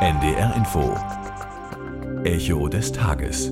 NDR Info. Echo des Tages.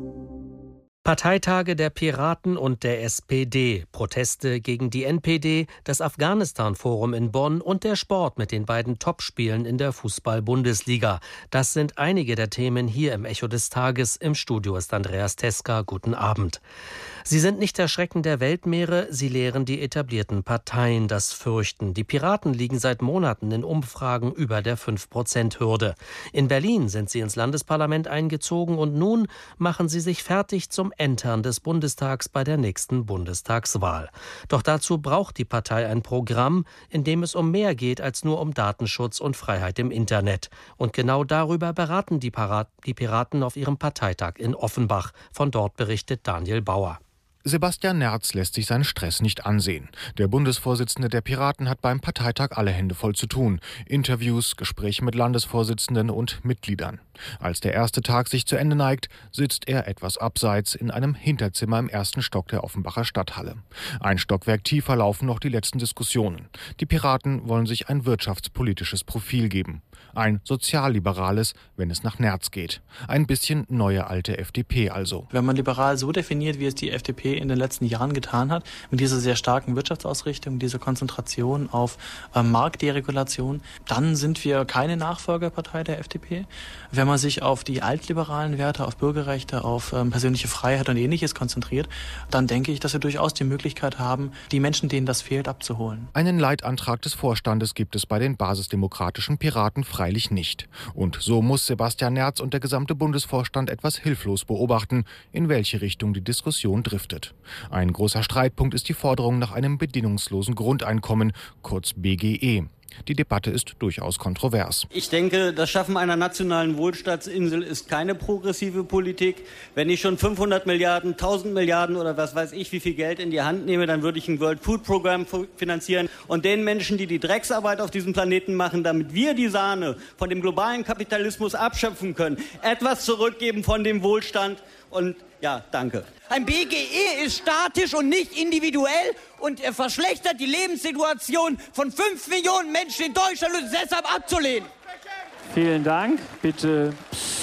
Parteitage der Piraten und der SPD, Proteste gegen die NPD, das Afghanistan-Forum in Bonn und der Sport mit den beiden Topspielen in der Fußball-Bundesliga. Das sind einige der Themen hier im Echo des Tages. Im Studio ist Andreas Teska. Guten Abend. Sie sind nicht der Schrecken der Weltmeere, sie lehren die etablierten Parteien das Fürchten. Die Piraten liegen seit Monaten in Umfragen über der 5%-Hürde. In Berlin sind sie ins Landesparlament eingezogen und nun machen sie sich fertig zum Entern des Bundestags bei der nächsten Bundestagswahl. Doch dazu braucht die Partei ein Programm, in dem es um mehr geht als nur um Datenschutz und Freiheit im Internet. Und genau darüber beraten die Piraten auf ihrem Parteitag in Offenbach. Von dort berichtet Daniel Bauer. Sebastian Nerz lässt sich seinen Stress nicht ansehen. Der Bundesvorsitzende der Piraten hat beim Parteitag alle Hände voll zu tun. Interviews, Gespräche mit Landesvorsitzenden und Mitgliedern. Als der erste Tag sich zu Ende neigt, sitzt er etwas abseits in einem Hinterzimmer im ersten Stock der Offenbacher Stadthalle. Ein Stockwerk tiefer laufen noch die letzten Diskussionen. Die Piraten wollen sich ein wirtschaftspolitisches Profil geben. Ein sozialliberales, wenn es nach Nerz geht. Ein bisschen neue alte FDP also. Wenn man liberal so definiert, wie es die FDP in den letzten Jahren getan hat, mit dieser sehr starken Wirtschaftsausrichtung, dieser Konzentration auf Marktderegulation, dann sind wir keine Nachfolgerpartei der FDP. Wenn man sich auf die altliberalen Werte, auf Bürgerrechte, auf persönliche Freiheit und Ähnliches konzentriert, dann denke ich, dass wir durchaus die Möglichkeit haben, die Menschen, denen das fehlt, abzuholen. Einen Leitantrag des Vorstandes gibt es bei den basisdemokratischen Piraten freilich nicht. Und so muss Sebastian Nerz und der gesamte Bundesvorstand etwas hilflos beobachten, in welche Richtung die Diskussion driftet. Ein großer Streitpunkt ist die Forderung nach einem bedingungslosen Grundeinkommen, kurz BGE. Die Debatte ist durchaus kontrovers. Ich denke, das Schaffen einer nationalen Wohlfahrtsinsel ist keine progressive Politik. Wenn ich schon 500 Milliarden, 1000 Milliarden oder was weiß ich, wie viel Geld in die Hand nehme, dann würde ich ein World Food Program finanzieren und den Menschen, die die Drecksarbeit auf diesem Planeten machen, damit wir die Sahne von dem globalen Kapitalismus abschöpfen können, etwas zurückgeben von dem Wohlstand. Und ja, danke. Ein BGE ist statisch und nicht individuell und er verschlechtert die Lebenssituation von 5 Millionen Menschen in Deutschland und ist deshalb abzulehnen. Vielen Dank. Bitte.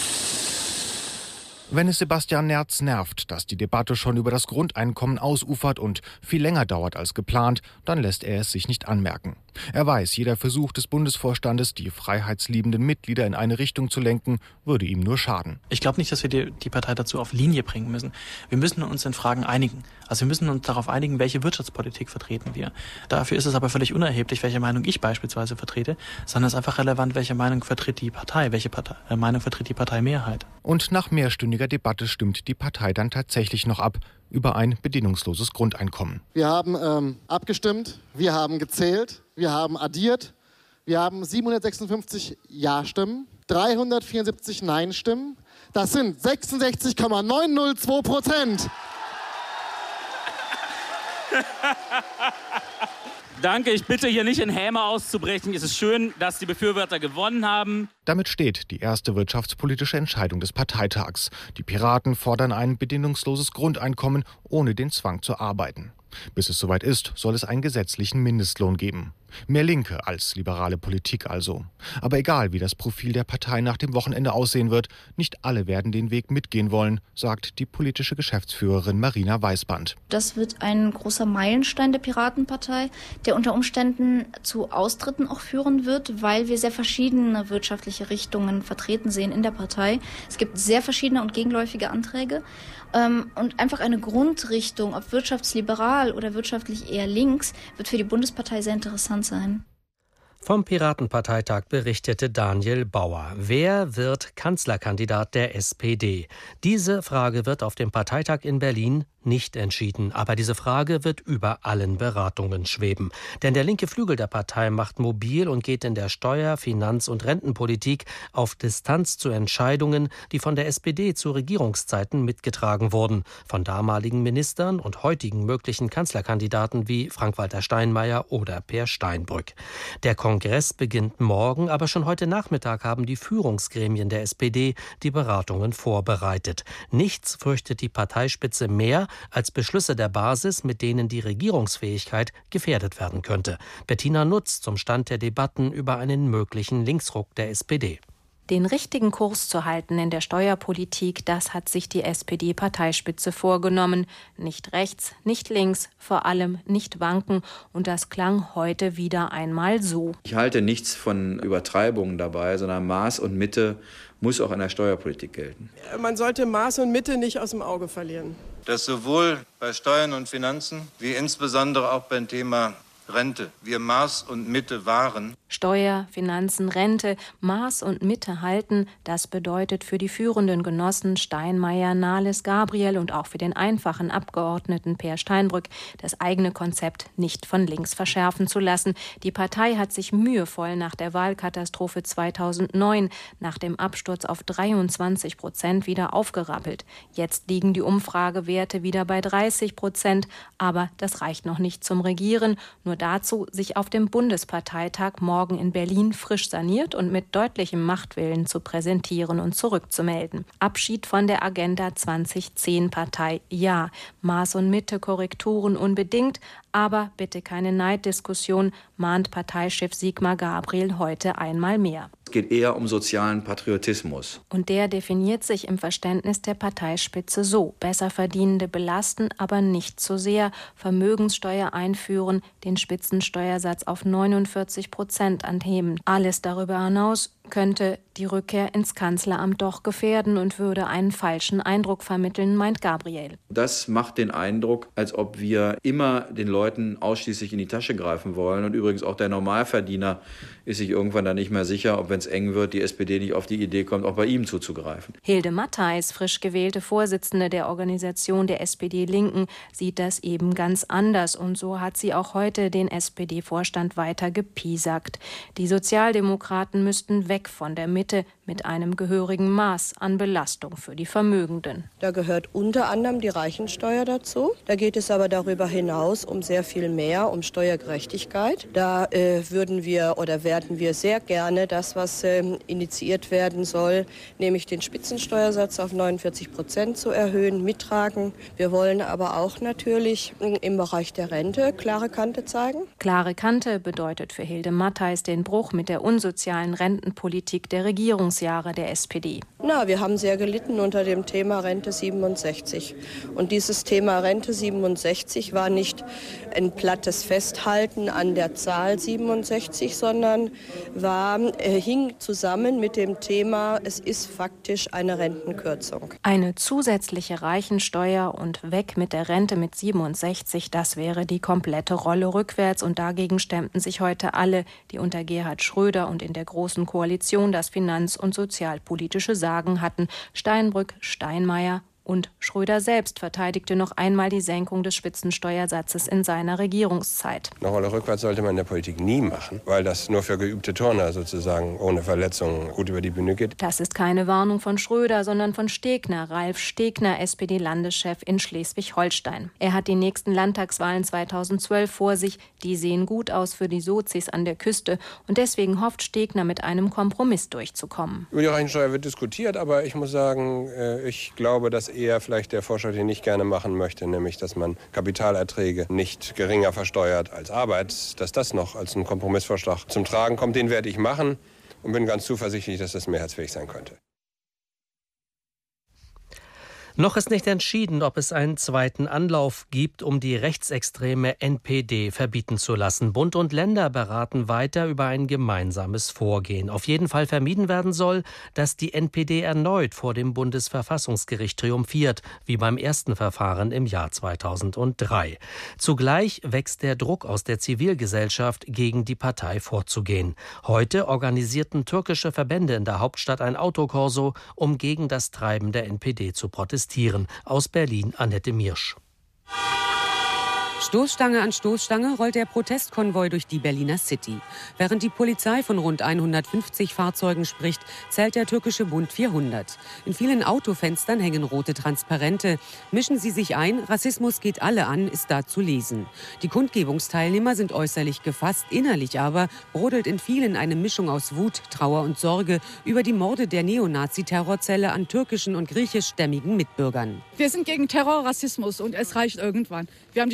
Wenn es Sebastian Nerz nervt, dass die Debatte schon über das Grundeinkommen ausufert und viel länger dauert als geplant, dann lässt er es sich nicht anmerken. Er weiß, jeder Versuch des Bundesvorstandes, die freiheitsliebenden Mitglieder in eine Richtung zu lenken, würde ihm nur schaden. Ich glaube nicht, dass wir die Partei dazu auf Linie bringen müssen. Wir müssen uns in Fragen einigen. Also wir müssen uns darauf einigen, welche Wirtschaftspolitik vertreten wir. Dafür ist es aber völlig unerheblich, welche Meinung ich beispielsweise vertrete, sondern es ist einfach relevant, welche Meinung vertritt die Partei, Meinung vertritt die Parteimehrheit. Und nach mehrstündiger Debatte stimmt die Partei dann tatsächlich noch ab über ein bedingungsloses Grundeinkommen. Wir haben abgestimmt, wir haben gezählt, wir haben addiert, wir haben 756 Ja-Stimmen, 374 Nein-Stimmen. Das sind 66,902%. Danke, ich bitte hier nicht in Häme auszubrechen. Es ist schön, dass die Befürworter gewonnen haben. Damit steht die erste wirtschaftspolitische Entscheidung des Parteitags. Die Piraten fordern ein bedingungsloses Grundeinkommen ohne den Zwang zu arbeiten. Bis es soweit ist, soll es einen gesetzlichen Mindestlohn geben. Mehr Linke als liberale Politik also. Aber egal, wie das Profil der Partei nach dem Wochenende aussehen wird, nicht alle werden den Weg mitgehen wollen, sagt die politische Geschäftsführerin Marina Weißband. Das wird ein großer Meilenstein der Piratenpartei, der unter Umständen zu Austritten auch führen wird, weil wir sehr verschiedene wirtschaftliche Richtungen vertreten sehen in der Partei. Es gibt sehr verschiedene und gegenläufige Anträge. Und einfach eine Grundrichtung, ob wirtschaftsliberal oder wirtschaftlich eher links, wird für die Bundespartei sehr interessant sein. Vom Piratenparteitag berichtete Daniel Bauer. Wer wird Kanzlerkandidat der SPD? Diese Frage wird auf dem Parteitag in Berlin nicht entschieden. Aber diese Frage wird über allen Beratungen schweben. Denn der linke Flügel der Partei macht mobil und geht in der Steuer-, Finanz- und Rentenpolitik auf Distanz zu Entscheidungen, die von der SPD zu Regierungszeiten mitgetragen wurden. Von damaligen Ministern und heutigen möglichen Kanzlerkandidaten wie Frank-Walter Steinmeier oder Peer Steinbrück. Der Kongress beginnt morgen, aber schon heute Nachmittag haben die Führungsgremien der SPD die Beratungen vorbereitet. Nichts fürchtet die Parteispitze mehr als Beschlüsse der Basis, mit denen die Regierungsfähigkeit gefährdet werden könnte. Bettina Nutz zum Stand der Debatten über einen möglichen Linksruck der SPD. Den richtigen Kurs zu halten in der Steuerpolitik, das hat sich die SPD-Parteispitze vorgenommen. Nicht rechts, nicht links, vor allem nicht wanken. Und das klang heute wieder einmal so. Ich halte nichts von Übertreibungen dabei, sondern Maß und Mitte muss auch in der Steuerpolitik gelten. Man sollte Maß und Mitte nicht aus dem Auge verlieren. Dass sowohl bei Steuern und Finanzen wie insbesondere auch beim Thema Rente wir Maß und Mitte wahren. Steuer, Finanzen, Rente, Maß und Mitte halten, das bedeutet für die führenden Genossen Steinmeier, Nahles, Gabriel und auch für den einfachen Abgeordneten Peer Steinbrück das eigene Konzept nicht von links verschärfen zu lassen. Die Partei hat sich mühevoll nach der Wahlkatastrophe 2009, nach dem Absturz auf 23% wieder aufgerappelt. Jetzt liegen die Umfragewerte wieder bei 30%, aber das reicht noch nicht zum Regieren, nur dazu, sich auf dem Bundesparteitag morgen in Berlin frisch saniert und mit deutlichem Machtwillen zu präsentieren und zurückzumelden. Abschied von der Agenda 2010-Partei, ja. Maß und Mitte, Korrekturen unbedingt, aber bitte keine Neiddiskussion, mahnt Parteichef Sigmar Gabriel heute einmal mehr. Es geht eher um sozialen Patriotismus. Und der definiert sich im Verständnis der Parteispitze so: Besserverdienende belasten, aber nicht zu sehr, Vermögenssteuer einführen, den Spitzensteuersatz auf 49% anheben. Alles darüber hinaus könnte die Rückkehr ins Kanzleramt doch gefährden und würde einen falschen Eindruck vermitteln, meint Gabriel. Das macht den Eindruck, als ob wir immer den Leuten ausschließlich in die Tasche greifen wollen. Und übrigens auch der Normalverdiener ist sich irgendwann dann nicht mehr sicher, ob, wenn es eng wird, die SPD nicht auf die Idee kommt, auch bei ihm zuzugreifen. Hilde Mattheis, frisch gewählte Vorsitzende der Organisation der SPD-Linken, sieht das eben ganz anders. Und so hat sie auch heute den SPD-Vorstand weiter gepiesackt. Die Sozialdemokraten müssten weg von der Mitte mit einem gehörigen Maß an Belastung für die Vermögenden. Da gehört unter anderem die Reichensteuer dazu. Da geht es aber darüber hinaus um sehr viel mehr, um Steuergerechtigkeit. Da werden wir sehr gerne das, was initiiert werden soll, nämlich den Spitzensteuersatz auf 49% zu erhöhen, mittragen. Wir wollen aber auch natürlich im Bereich der Rente klare Kante zeigen. Klare Kante bedeutet für Hilde Mattheis den Bruch mit der unsozialen Rentenpolitik der Regierungsjahre der SPD. Wir haben sehr gelitten unter dem Thema Rente 67. Und dieses Thema Rente 67 war nicht ein plattes Festhalten an der Zahl 67, sondern hing zusammen mit dem Thema, es ist faktisch eine Rentenkürzung. Eine zusätzliche Reichensteuer und weg mit der Rente mit 67, das wäre die komplette Rolle rückwärts. Und dagegen stemmten sich heute alle, die unter Gerhard Schröder und in der Großen Koalition das finanz- und sozialpolitische Sagen hatten. Steinbrück, Steinmeier und Schröder selbst verteidigte noch einmal die Senkung des Spitzensteuersatzes in seiner Regierungszeit. Eine Rolle rückwärts sollte man in der Politik nie machen, weil das nur für geübte Turner sozusagen ohne Verletzungen gut über die Bühne geht. Das ist keine Warnung von Schröder, sondern von Stegner, Ralf Stegner, SPD-Landeschef in Schleswig-Holstein. Er hat die nächsten Landtagswahlen 2012 vor sich. Die sehen gut aus für die Sozis an der Küste. Und deswegen hofft Stegner, mit einem Kompromiss durchzukommen. Über die Reichensteuer wird diskutiert, aber ich muss sagen, ich glaube, dass eher vielleicht der Vorschlag, den ich gerne machen möchte, nämlich, dass man Kapitalerträge nicht geringer versteuert als Arbeit, dass das noch als ein Kompromissvorschlag zum Tragen kommt. Den werde ich machen und bin ganz zuversichtlich, dass das mehrheitsfähig sein könnte. Noch ist nicht entschieden, ob es einen zweiten Anlauf gibt, um die rechtsextreme NPD verbieten zu lassen. Bund und Länder beraten weiter über ein gemeinsames Vorgehen. Auf jeden Fall vermieden werden soll, dass die NPD erneut vor dem Bundesverfassungsgericht triumphiert, wie beim ersten Verfahren im Jahr 2003. Zugleich wächst der Druck aus der Zivilgesellschaft, gegen die Partei vorzugehen. Heute organisierten türkische Verbände in der Hauptstadt ein Autokorso, um gegen das Treiben der NPD zu protestieren. Aus Berlin Annette Miersch. Stoßstange an Stoßstange rollt der Protestkonvoi durch die Berliner City. Während die Polizei von rund 150 Fahrzeugen spricht, zählt der türkische Bund 400. In vielen Autofenstern hängen rote Transparente. Mischen Sie sich ein, Rassismus geht alle an, ist da zu lesen. Die Kundgebungsteilnehmer sind äußerlich gefasst, innerlich aber brodelt in vielen eine Mischung aus Wut, Trauer und Sorge über die Morde der Neonazi-Terrorzelle an türkischen und griechischstämmigen Mitbürgern. Wir sind gegen Terror, Rassismus und es reicht irgendwann. Wir haben die Schnauze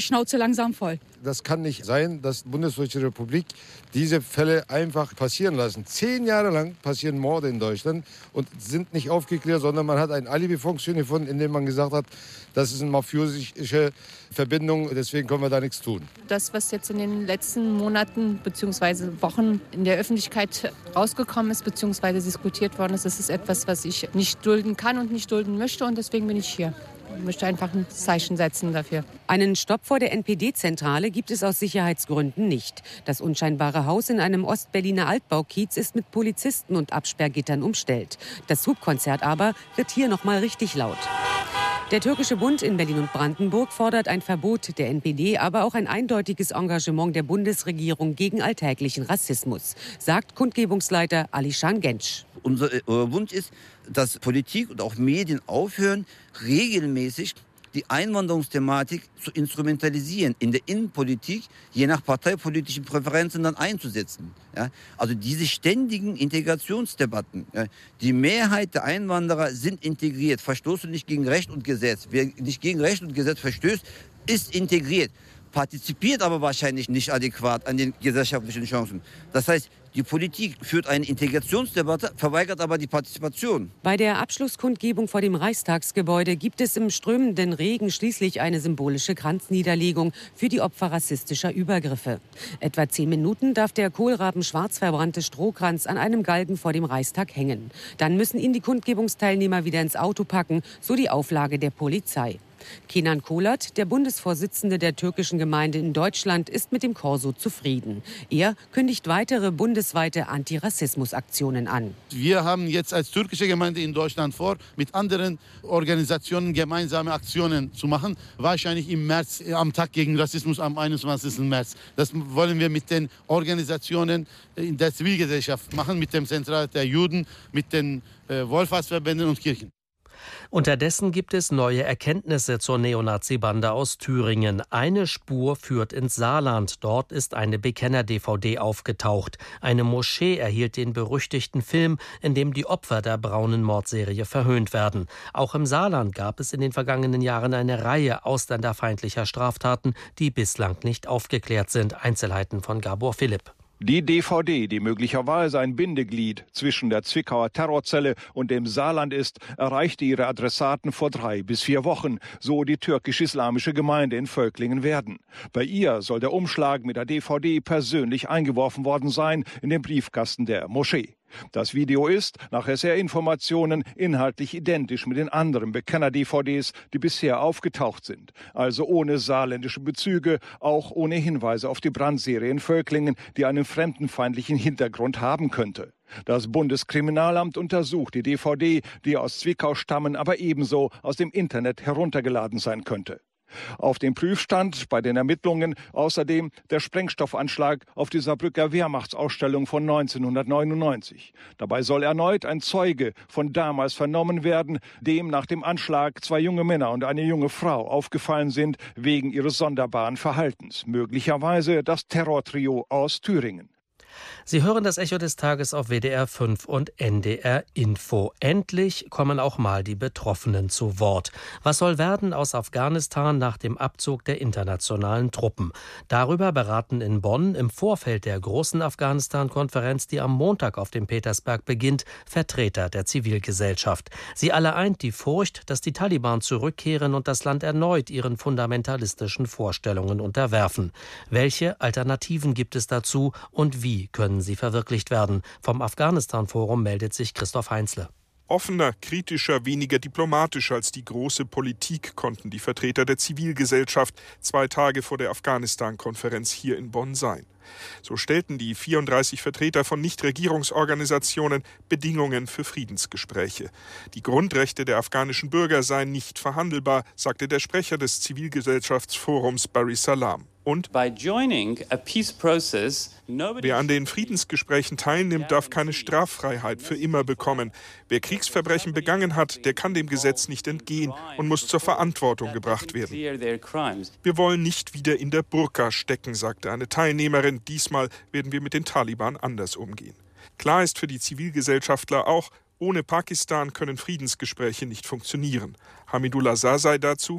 langsam voll. Das kann nicht sein, dass die Bundesdeutsche Republik diese Fälle einfach passieren lassen. 10 Jahre lang passieren Morde in Deutschland und sind nicht aufgeklärt, sondern man hat ein Alibi-Funktion gefunden, indem man gesagt hat, das ist eine mafiösische Verbindung, deswegen können wir da nichts tun. Das, was jetzt in den letzten Monaten bzw. Wochen in der Öffentlichkeit rausgekommen ist bzw. diskutiert worden ist, das ist etwas, was ich nicht dulden kann und nicht dulden möchte und deswegen bin ich hier. Ich möchte einfach ein Zeichen setzen dafür. Einen Stopp vor der NPD-Zentrale gibt es aus Sicherheitsgründen nicht. Das unscheinbare Haus in einem Ostberliner Altbaukiez ist mit Polizisten und Absperrgittern umstellt. Das Hubkonzert aber wird hier noch mal richtig laut. Der Türkische Bund in Berlin und Brandenburg fordert ein Verbot der NPD, aber auch ein eindeutiges Engagement der Bundesregierung gegen alltäglichen Rassismus, sagt Kundgebungsleiter Alişan Genç. Unser Wunsch ist, dass Politik und auch Medien aufhören, regelmäßig die Einwanderungsthematik zu instrumentalisieren, in der Innenpolitik je nach parteipolitischen Präferenzen dann einzusetzen. Ja? Also diese ständigen Integrationsdebatten. Ja? Die Mehrheit der Einwanderer sind integriert, verstoßen nicht gegen Recht und Gesetz. Wer nicht gegen Recht und Gesetz verstößt, ist integriert, partizipiert aber wahrscheinlich nicht adäquat an den gesellschaftlichen Chancen. Das heißt, die Politik führt eine Integrationsdebatte, verweigert aber die Partizipation. Bei der Abschlusskundgebung vor dem Reichstagsgebäude gibt es im strömenden Regen schließlich eine symbolische Kranzniederlegung für die Opfer rassistischer Übergriffe. Etwa 10 Minuten darf der kohlrabenschwarz verbrannte Strohkranz an einem Galgen vor dem Reichstag hängen. Dann müssen ihn die Kundgebungsteilnehmer wieder ins Auto packen, so die Auflage der Polizei. Kenan Kolat, der Bundesvorsitzende der türkischen Gemeinde in Deutschland, ist mit dem Korso zufrieden. Er kündigt weitere bundesweite Antirassismusaktionen an. Wir haben jetzt als türkische Gemeinde in Deutschland vor, mit anderen Organisationen gemeinsame Aktionen zu machen. Wahrscheinlich im März, am Tag gegen Rassismus am 21. März. Das wollen wir mit den Organisationen in der Zivilgesellschaft machen, mit dem Zentralrat der Juden, mit den Wohlfahrtsverbänden und Kirchen. Unterdessen gibt es neue Erkenntnisse zur Neonazi-Bande aus Thüringen. Eine Spur führt ins Saarland. Dort ist eine Bekenner-DVD aufgetaucht. Eine Moschee erhielt den berüchtigten Film, in dem die Opfer der braunen Mordserie verhöhnt werden. Auch im Saarland gab es in den vergangenen Jahren eine Reihe ausländerfeindlicher Straftaten, die bislang nicht aufgeklärt sind. Einzelheiten von Gabor Philipp. Die DVD, die möglicherweise ein Bindeglied zwischen der Zwickauer Terrorzelle und dem Saarland ist, erreichte ihre Adressaten vor 3 bis 4 Wochen, so die türkisch-islamische Gemeinde in Völklingen-Werden. Bei ihr soll der Umschlag mit der DVD persönlich eingeworfen worden sein in den Briefkasten der Moschee. Das Video ist, nach SR-Informationen, inhaltlich identisch mit den anderen Bekenner-DVDs, die bisher aufgetaucht sind. Also ohne saarländische Bezüge, auch ohne Hinweise auf die Brandserie in Völklingen, die einen fremdenfeindlichen Hintergrund haben könnte. Das Bundeskriminalamt untersucht die DVD, die aus Zwickau stammen, aber ebenso aus dem Internet heruntergeladen sein könnte. Auf dem Prüfstand bei den Ermittlungen außerdem der Sprengstoffanschlag auf die Saarbrücker Wehrmachtsausstellung von 1999. Dabei soll erneut ein Zeuge von damals vernommen werden, dem nach dem Anschlag 2 junge Männer und eine junge Frau aufgefallen sind wegen ihres sonderbaren Verhaltens. Möglicherweise das Terrortrio aus Thüringen. Sie hören das Echo des Tages auf WDR 5 und NDR Info. Endlich kommen auch mal die Betroffenen zu Wort. Was soll werden aus Afghanistan nach dem Abzug der internationalen Truppen? Darüber beraten in Bonn im Vorfeld der großen Afghanistan-Konferenz, die am Montag auf dem Petersberg beginnt, Vertreter der Zivilgesellschaft. Sie alle eint die Furcht, dass die Taliban zurückkehren und das Land erneut ihren fundamentalistischen Vorstellungen unterwerfen. Welche Alternativen gibt es dazu und wie können sie verwirklicht werden? Vom Afghanistan-Forum meldet sich Christoph Heinzle. Offener, kritischer, weniger diplomatisch als die große Politik konnten die Vertreter der Zivilgesellschaft 2 Tage vor der Afghanistan-Konferenz hier in Bonn sein. So stellten die 34 Vertreter von Nichtregierungsorganisationen Bedingungen für Friedensgespräche. Die Grundrechte der afghanischen Bürger seien nicht verhandelbar, sagte der Sprecher des Zivilgesellschaftsforums Barry Salam. Und wer an den Friedensgesprächen teilnimmt, darf keine Straffreiheit für immer bekommen. Wer Kriegsverbrechen begangen hat, der kann dem Gesetz nicht entgehen und muss zur Verantwortung gebracht werden. Wir wollen nicht wieder in der Burka stecken, sagte eine Teilnehmerin. Diesmal werden wir mit den Taliban anders umgehen. Klar ist für die Zivilgesellschaftler auch, Ohne Pakistan können Friedensgespräche nicht funktionieren. Hamidullah Sasai dazu: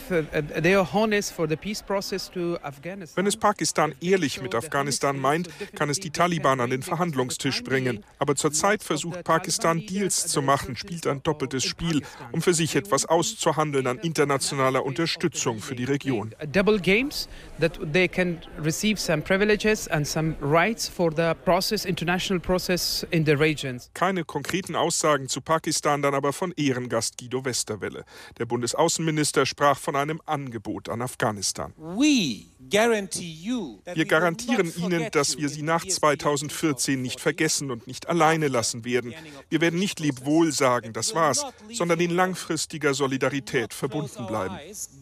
Wenn es Pakistan ehrlich mit Afghanistan meint, kann es die Taliban an den Verhandlungstisch bringen. Aber zurzeit versucht Pakistan, Deals zu machen, spielt ein doppeltes Spiel, um für sich etwas auszuhandeln an internationaler Unterstützung für die Region. Keine konkreten Aussagen zu Pakistan dann aber von Ehrengast Guido Westerwelle. Der Bundesaußenminister sprach von einem Angebot an Afghanistan. Wir garantieren Ihnen, dass wir Sie nach 2014 nicht vergessen und nicht alleine lassen werden. Wir werden nicht Lebwohl sagen, das war's, sondern in langfristiger Solidarität verbunden bleiben.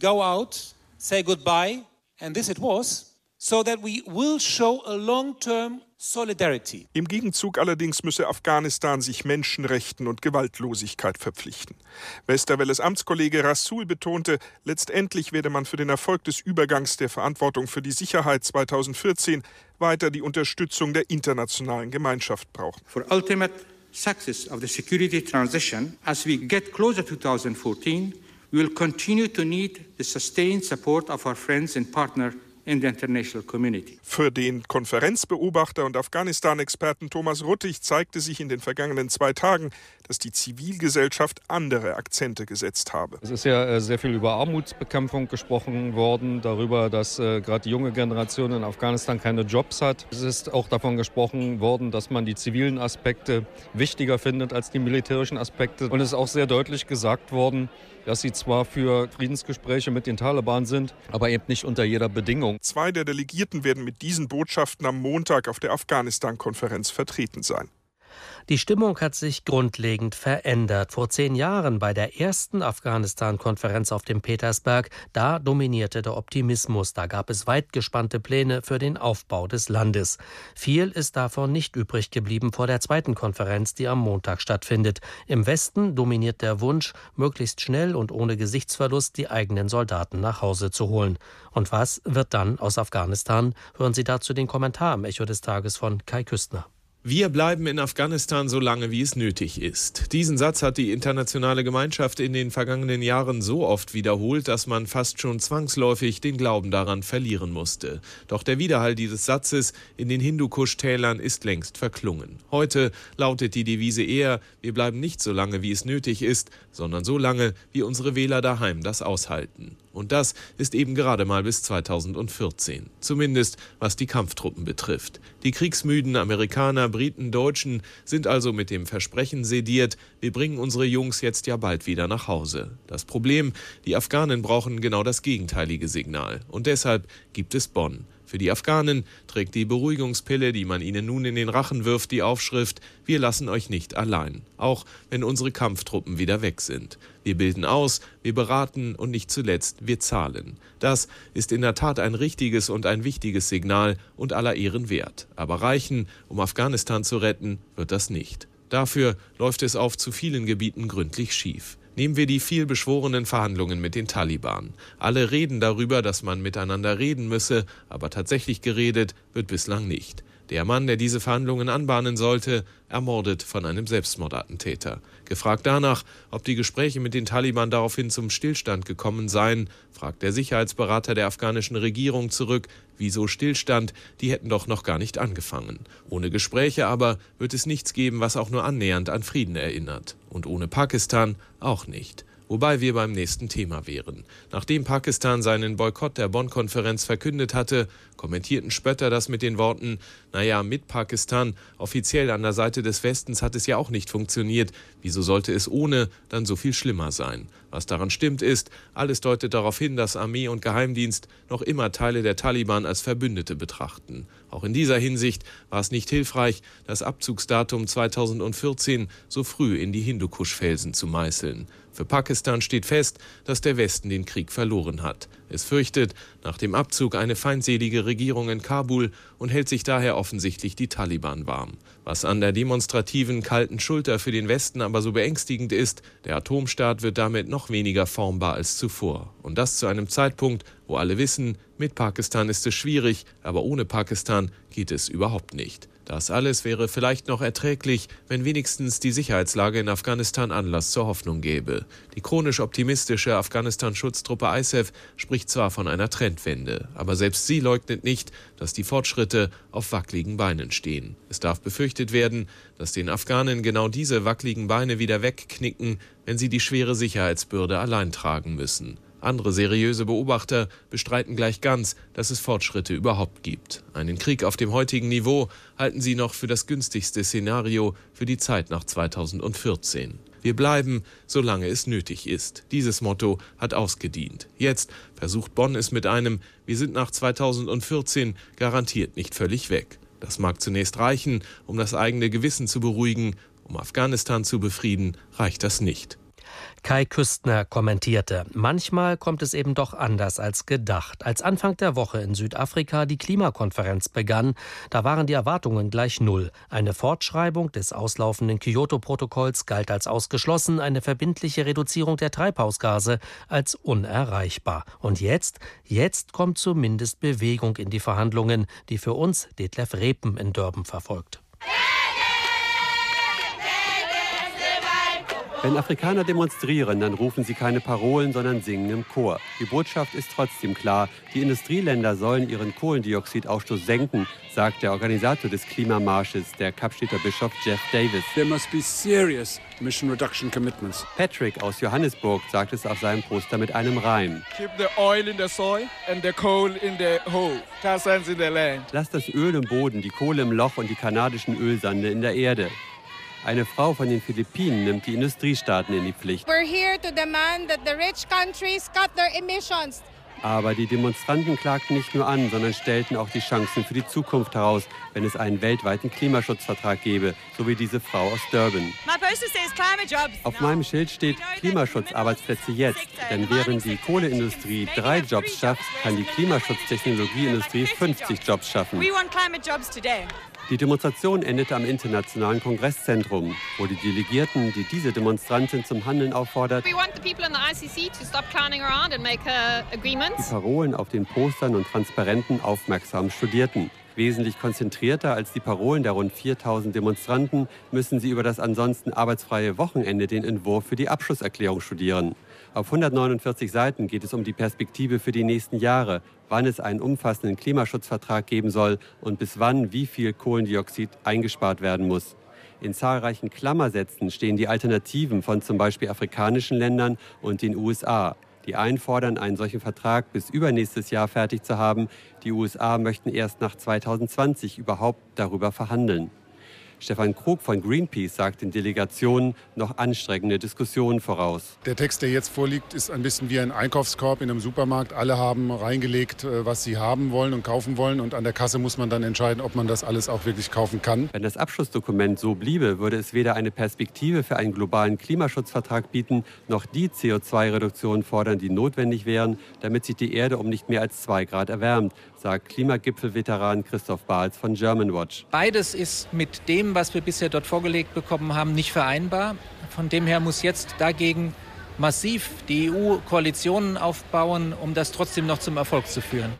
So that we will show a long-term solidarity. Im Gegenzug allerdings müsse Afghanistan sich Menschenrechten und Gewaltlosigkeit verpflichten. Westerwelles Amtskollege Rasul betonte, letztendlich werde man für den Erfolg des Übergangs der Verantwortung für die Sicherheit 2014 weiter die Unterstützung der internationalen Gemeinschaft brauchen. For ultimate success of the security transition, as we get closer to 2014, we will continue to need the sustained support of our friends and partners in the international community. Für den Konferenzbeobachter und Afghanistan-Experten Thomas Ruttig zeigte sich in den vergangenen 2 Tagen, dass die Zivilgesellschaft andere Akzente gesetzt habe. Es ist ja sehr viel über Armutsbekämpfung gesprochen worden, darüber, dass gerade die junge Generation in Afghanistan keine Jobs hat. Es ist auch davon gesprochen worden, dass man die zivilen Aspekte wichtiger findet als die militärischen Aspekte. Und es ist auch sehr deutlich gesagt worden, dass sie zwar für Friedensgespräche mit den Taliban sind, aber eben nicht unter jeder Bedingung. 2 der Delegierten werden mit diesen Botschaften am Montag auf der Afghanistan-Konferenz vertreten sein. Die Stimmung hat sich grundlegend verändert. Vor 10 Jahren bei der ersten Afghanistan-Konferenz auf dem Petersberg, da dominierte der Optimismus. Da gab es weit gespannte Pläne für den Aufbau des Landes. Viel ist davon nicht übrig geblieben vor der zweiten Konferenz, die am Montag stattfindet. Im Westen dominiert der Wunsch, möglichst schnell und ohne Gesichtsverlust die eigenen Soldaten nach Hause zu holen. Und was wird dann aus Afghanistan? Hören Sie dazu den Kommentar im Echo des Tages von Kai Küstner. Wir bleiben in Afghanistan so lange, wie es nötig ist. Diesen Satz hat die internationale Gemeinschaft in den vergangenen Jahren so oft wiederholt, dass man fast schon zwangsläufig den Glauben daran verlieren musste. Doch der Widerhall dieses Satzes in den Hindukusch-Tälern ist längst verklungen. Heute lautet die Devise eher, wir bleiben nicht so lange, wie es nötig ist, sondern so lange, wie unsere Wähler daheim das aushalten. Und das ist eben gerade mal bis 2014. Zumindest was die Kampftruppen betrifft. Die kriegsmüden Amerikaner, Briten, Deutschen sind also mit dem Versprechen sediert, wir bringen unsere Jungs jetzt ja bald wieder nach Hause. Das Problem, die Afghanen brauchen genau das gegenteilige Signal. Und deshalb gibt es Bonn. Für die Afghanen trägt die Beruhigungspille, die man ihnen nun in den Rachen wirft, die Aufschrift: Wir lassen euch nicht allein, auch wenn unsere Kampftruppen wieder weg sind. Wir bilden aus, wir beraten und nicht zuletzt, wir zahlen. Das ist in der Tat ein richtiges und ein wichtiges Signal und aller Ehren wert. Aber reichen, um Afghanistan zu retten, wird das nicht. Dafür läuft es auf zu vielen Gebieten gründlich schief. Nehmen wir die viel beschworenen Verhandlungen mit den Taliban. Alle reden darüber, dass man miteinander reden müsse, aber tatsächlich geredet wird bislang nicht. Der Mann, der diese Verhandlungen anbahnen sollte, ermordet von einem Selbstmordattentäter. Gefragt danach, ob die Gespräche mit den Taliban daraufhin zum Stillstand gekommen seien, fragt der Sicherheitsberater der afghanischen Regierung zurück, wieso Stillstand, die hätten doch noch gar nicht angefangen. Ohne Gespräche aber wird es nichts geben, was auch nur annähernd an Frieden erinnert. Und ohne Pakistan auch nicht. Wobei wir beim nächsten Thema wären. Nachdem Pakistan seinen Boykott der Bonn-Konferenz verkündet hatte, kommentierten Spötter das mit den Worten: Naja, mit Pakistan, offiziell an der Seite des Westens hat es ja auch nicht funktioniert. Wieso sollte es ohne dann so viel schlimmer sein? Was daran stimmt ist, alles deutet darauf hin, dass Armee und Geheimdienst noch immer Teile der Taliban als Verbündete betrachten. Auch in dieser Hinsicht war es nicht hilfreich, das Abzugsdatum 2014 so früh in die Hindukusch-Felsen zu meißeln. Für Pakistan steht fest, dass der Westen den Krieg verloren hat. Es fürchtet nach dem Abzug eine feindselige Regierung in Kabul und hält sich daher offensichtlich die Taliban warm. Was an der demonstrativen kalten Schulter für den Westen aber so beängstigend ist, der Atomstaat wird damit noch weniger formbar als zuvor. Und das zu einem Zeitpunkt, wo alle wissen, mit Pakistan ist es schwierig, aber ohne Pakistan geht es überhaupt nicht. Das alles wäre vielleicht noch erträglich, wenn wenigstens die Sicherheitslage in Afghanistan Anlass zur Hoffnung gäbe. Die chronisch optimistische Afghanistan-Schutztruppe ISAF spricht zwar von einer Trendwende, aber selbst sie leugnet nicht, dass die Fortschritte auf wackeligen Beinen stehen. Es darf befürchtet werden, dass den Afghanen genau diese wackeligen Beine wieder wegknicken, wenn sie die schwere Sicherheitsbürde allein tragen müssen. Andere seriöse Beobachter bestreiten gleich ganz, dass es Fortschritte überhaupt gibt. Einen Krieg auf dem heutigen Niveau halten sie noch für das günstigste Szenario für die Zeit nach 2014. Wir bleiben, solange es nötig ist. Dieses Motto hat ausgedient. Jetzt versucht Bonn es mit einem "Wir sind nach 2014 garantiert nicht völlig weg". Das mag zunächst reichen, um das eigene Gewissen zu beruhigen. Um Afghanistan zu befrieden, reicht das nicht. Kai Küstner kommentierte: Manchmal kommt es eben doch anders als gedacht. Als Anfang der Woche in Südafrika die Klimakonferenz begann, da waren die Erwartungen gleich null. Eine Fortschreibung des auslaufenden Kyoto-Protokolls galt als ausgeschlossen, eine verbindliche Reduzierung der Treibhausgase als unerreichbar. Und jetzt kommt zumindest Bewegung in die Verhandlungen, die für uns Detlef Repen in Durban verfolgt. Wenn Afrikaner demonstrieren, dann rufen sie keine Parolen, sondern singen im Chor. Die Botschaft ist trotzdem klar. Die Industrieländer sollen ihren Kohlendioxidausstoß senken, sagt der Organisator des Klimamarsches, der Kapstädter Bischof Jeff Davis. There must be serious emission reduction commitments. Patrick aus Johannesburg sagt es auf seinem Poster mit einem Reim. Keep the oil in the soil and the coal in the hole. Tar sands in the land. Lasst das Öl im Boden, die Kohle im Loch und die kanadischen Ölsande in der Erde. Eine Frau von den Philippinen nimmt die Industriestaaten in die Pflicht. We're here to demand that the rich countries cut their emissions. Aber die Demonstranten klagten nicht nur an, sondern stellten auch die Chancen für die Zukunft heraus, wenn es einen weltweiten Klimaschutzvertrag gäbe, so wie diese Frau aus Durban. Auf meinem Schild steht Klimaschutzarbeitsplätze jetzt, denn während die Kohleindustrie 3 Jobs schafft, kann die Klimaschutztechnologieindustrie 50 Jobs schaffen. Die Demonstration endete am Internationalen Kongresszentrum, wo die Delegierten, die diese Demonstranten zum Handeln auffordert, die Parolen auf den Postern und Transparenten aufmerksam studierten. Wesentlich konzentrierter als die Parolen der rund 4000 Demonstranten müssen sie über das ansonsten arbeitsfreie Wochenende den Entwurf für die Abschlusserklärung studieren. Auf 149 Seiten geht es um die Perspektive für die nächsten Jahre, wann es einen umfassenden Klimaschutzvertrag geben soll und bis wann wie viel Kohlendioxid eingespart werden muss. In zahlreichen Klammersätzen stehen die Alternativen von zum Beispiel afrikanischen Ländern und den USA. Die einen fordern, einen solchen Vertrag bis übernächstes Jahr fertig zu haben. Die USA möchten erst nach 2020 überhaupt darüber verhandeln. Stefan Krug von Greenpeace sagt den Delegationen noch anstrengende Diskussionen voraus. Der Text, der jetzt vorliegt, ist ein bisschen wie ein Einkaufskorb in einem Supermarkt. Alle haben reingelegt, was sie haben wollen und kaufen wollen. Und an der Kasse muss man dann entscheiden, ob man das alles auch wirklich kaufen kann. Wenn das Abschlussdokument so bliebe, würde es weder eine Perspektive für einen globalen Klimaschutzvertrag bieten, noch die CO2-Reduktionen fordern, die notwendig wären, damit sich die Erde um nicht mehr als 2 Grad erwärmt, sagt Klimagipfelveteran Christoph Bahls von Germanwatch. Beides ist mit dem, was wir bisher dort vorgelegt bekommen haben, nicht vereinbar. Von dem her muss jetzt dagegen massiv die EU Koalitionen aufbauen, um das trotzdem noch zum Erfolg zu führen.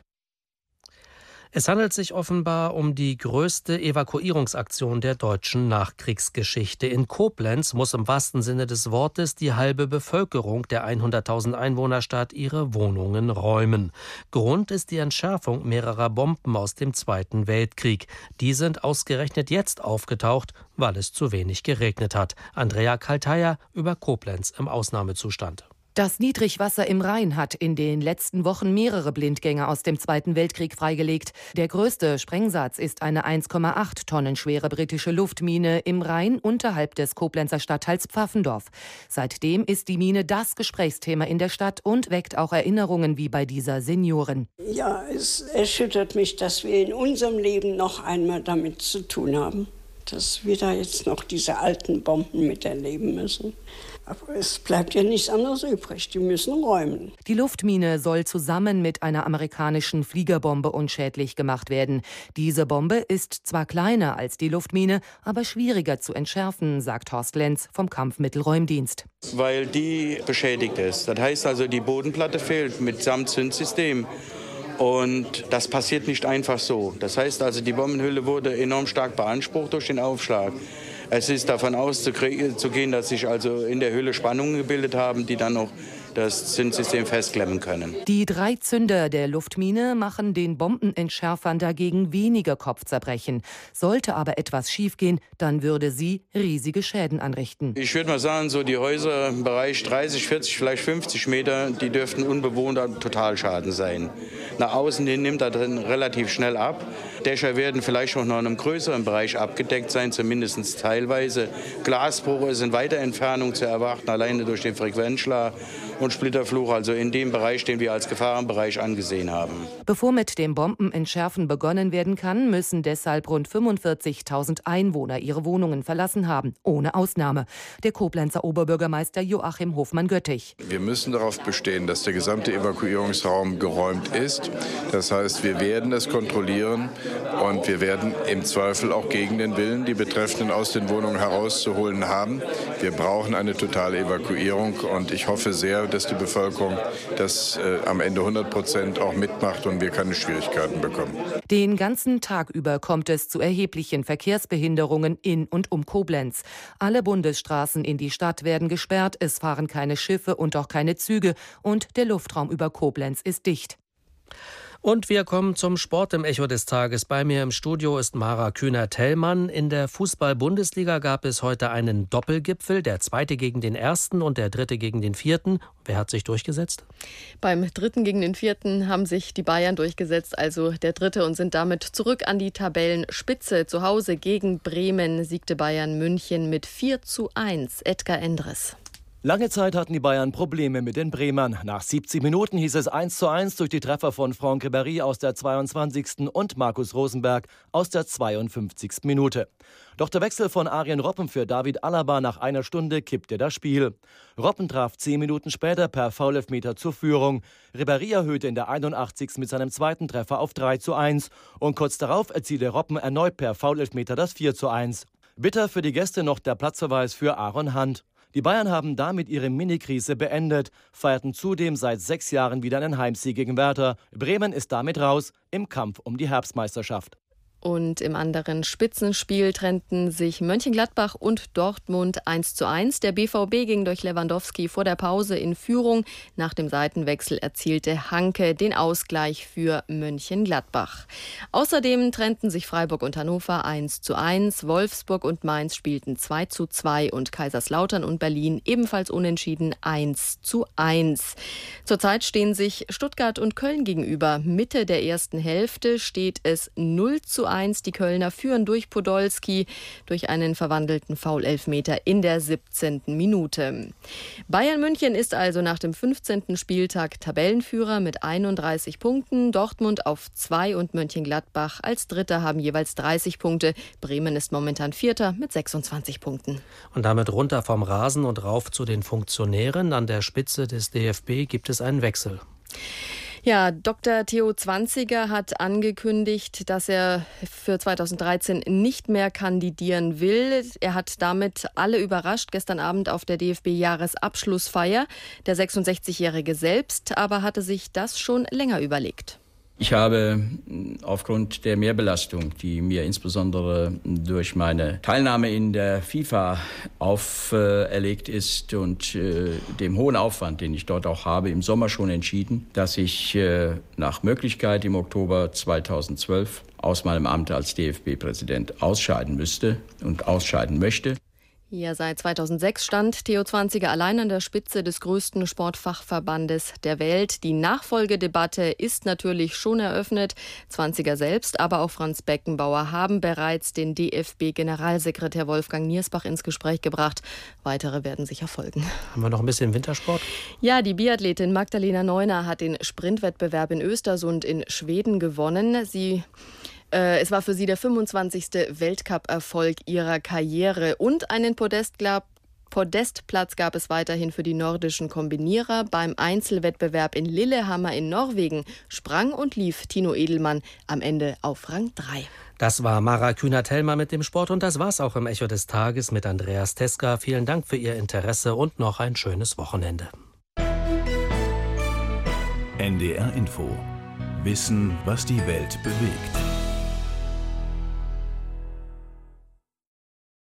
Es handelt sich offenbar um die größte Evakuierungsaktion der deutschen Nachkriegsgeschichte. In Koblenz muss im wahrsten Sinne des Wortes die halbe Bevölkerung der 100.000 Einwohnerstadt ihre Wohnungen räumen. Grund ist die Entschärfung mehrerer Bomben aus dem Zweiten Weltkrieg. Die sind ausgerechnet jetzt aufgetaucht, weil es zu wenig geregnet hat. Andrea Kalteier über Koblenz im Ausnahmezustand. Das Niedrigwasser im Rhein hat in den letzten Wochen mehrere Blindgänger aus dem Zweiten Weltkrieg freigelegt. Der größte Sprengsatz ist eine 1,8 Tonnen schwere britische Luftmine im Rhein unterhalb des Koblenzer Stadtteils Pfaffendorf. Seitdem ist die Mine das Gesprächsthema in der Stadt und weckt auch Erinnerungen wie bei dieser Seniorin. Ja, es erschüttert mich, dass wir in unserem Leben noch einmal damit zu tun haben, dass wir da jetzt noch diese alten Bomben miterleben müssen. Aber es bleibt ja nichts anderes übrig. Die müssen räumen. Die Luftmine soll zusammen mit einer amerikanischen Fliegerbombe unschädlich gemacht werden. Diese Bombe ist zwar kleiner als die Luftmine, aber schwieriger zu entschärfen, sagt Horst Lenz vom Kampfmittelräumdienst. Weil die beschädigt ist. Das heißt also, die Bodenplatte fehlt mitsamt Zündsystem. Und das passiert nicht einfach so. Das heißt also, die Bombenhülle wurde enorm stark beansprucht durch den Aufschlag. Es ist davon auszugehen, dass sich also in der Hülle Spannungen gebildet haben, die dann noch das Zündsystem festklemmen können. Die 3 Zünder der Luftmine machen den Bombenentschärfern dagegen weniger Kopfzerbrechen. Sollte aber etwas schiefgehen, dann würde sie riesige Schäden anrichten. Ich würde mal sagen, so die Häuser im Bereich 30, 40, vielleicht 50 Meter, die dürften unbewohnter Totalschaden sein. Nach außen hin nimmt er dann relativ schnell ab. Dächer werden vielleicht noch in einem größeren Bereich abgedeckt sein, zumindest teilweise. Glasbruch ist in weiter Entfernung zu erwarten, alleine durch den Frequenzschlag und Splitterfluch, also in dem Bereich, den wir als Gefahrenbereich angesehen haben. Bevor mit dem Bombenentschärfen begonnen werden kann, müssen deshalb rund 45.000 Einwohner ihre Wohnungen verlassen haben, ohne Ausnahme. Der Koblenzer Oberbürgermeister Joachim Hofmann-Göttich. Wir müssen darauf bestehen, dass der gesamte Evakuierungsraum geräumt ist. Das heißt, wir werden es kontrollieren und wir werden im Zweifel auch gegen den Willen die Betreffenden aus den Wohnungen herauszuholen haben. Wir brauchen eine totale Evakuierung und ich hoffe sehr, dass die Bevölkerung das am Ende 100% auch mitmacht und wir keine Schwierigkeiten bekommen. Den ganzen Tag über kommt es zu erheblichen Verkehrsbehinderungen in und um Koblenz. Alle Bundesstraßen in die Stadt werden gesperrt, es fahren keine Schiffe und auch keine Züge und der Luftraum über Koblenz ist dicht. Und wir kommen zum Sport im Echo des Tages. Bei mir im Studio ist Mara Kühner-Tellmann. In der Fußball-Bundesliga gab es heute einen Doppelgipfel. Der 2. gegen den 1. und der 3. gegen den 4. Wer hat sich durchgesetzt? Beim 3. gegen den 4. haben sich die Bayern durchgesetzt, also der 3. und sind damit zurück an die Tabellenspitze. Zu Hause gegen Bremen siegte Bayern München mit 4:1. Edgar Endres. Lange Zeit hatten die Bayern Probleme mit den Bremern. Nach 70 Minuten hieß es 1:1 durch die Treffer von Franck Ribéry aus der 22. und Markus Rosenberg aus der 52. Minute. Doch der Wechsel von Arjen Robben für David Alaba nach einer Stunde kippte das Spiel. Robben traf 10 Minuten später per Foulelfmeter zur Führung. Ribéry erhöhte in der 81. mit seinem zweiten Treffer auf 3:1 und kurz darauf erzielte Robben erneut per Foulelfmeter das 4:1. Bitter für die Gäste noch der Platzverweis für Aaron Hunt. Die Bayern haben damit ihre Mini-Krise beendet, feierten zudem seit 6 Jahren wieder einen Heimsieg gegen Werder. Bremen ist damit raus im Kampf um die Herbstmeisterschaft. Und im anderen Spitzenspiel trennten sich Mönchengladbach und Dortmund 1:1. Der BVB ging durch Lewandowski vor der Pause in Führung. Nach dem Seitenwechsel erzielte Hanke den Ausgleich für Mönchengladbach. Außerdem trennten sich Freiburg und Hannover 1:1. Wolfsburg und Mainz spielten 2:2 und Kaiserslautern und Berlin ebenfalls unentschieden 1:1. Zurzeit stehen sich Stuttgart und Köln gegenüber. Mitte der ersten Hälfte steht es 0:1. Die Kölner führen durch Podolski durch einen verwandelten Foul-Elfmeter in der 17. Minute. Bayern München ist also nach dem 15. Spieltag Tabellenführer mit 31 Punkten. Dortmund auf 2 und Mönchengladbach als Dritter haben jeweils 30 Punkte. Bremen ist momentan Vierter mit 26 Punkten. Und damit runter vom Rasen und rauf zu den Funktionären. An der Spitze des DFB gibt es einen Wechsel. Ja, Dr. Theo Zwanziger hat angekündigt, dass er für 2013 nicht mehr kandidieren will. Er hat damit alle überrascht gestern Abend auf der DFB-Jahresabschlussfeier. Der 66-Jährige selbst aber hatte sich das schon länger überlegt. Ich habe aufgrund der Mehrbelastung, die mir insbesondere durch meine Teilnahme in der FIFA auferlegt ist und dem hohen Aufwand, den ich dort auch habe, im Sommer schon entschieden, dass ich nach Möglichkeit im Oktober 2012 aus meinem Amt als DFB-Präsident ausscheiden müsste und ausscheiden möchte. Ja, seit 2006 stand Theo Zwanziger allein an der Spitze des größten Sportfachverbandes der Welt. Die Nachfolgedebatte ist natürlich schon eröffnet. Zwanziger selbst, aber auch Franz Beckenbauer haben bereits den DFB-Generalsekretär Wolfgang Niersbach ins Gespräch gebracht. Weitere werden sicher folgen. Haben wir noch ein bisschen Wintersport? Ja, die Biathletin Magdalena Neuner hat den Sprintwettbewerb in Östersund in Schweden gewonnen. Es war für sie der 25. Weltcup-Erfolg ihrer Karriere und einen Podestplatz gab es weiterhin für die nordischen Kombinierer. Beim Einzelwettbewerb in Lillehammer in Norwegen sprang und lief Tino Edelmann am Ende auf Rang 3. Das war Mara Kühner-Tellmann mit dem Sport und das war's auch im Echo des Tages mit Andreas Teska. Vielen Dank für Ihr Interesse und noch ein schönes Wochenende. NDR Info. Wissen, was die Welt bewegt.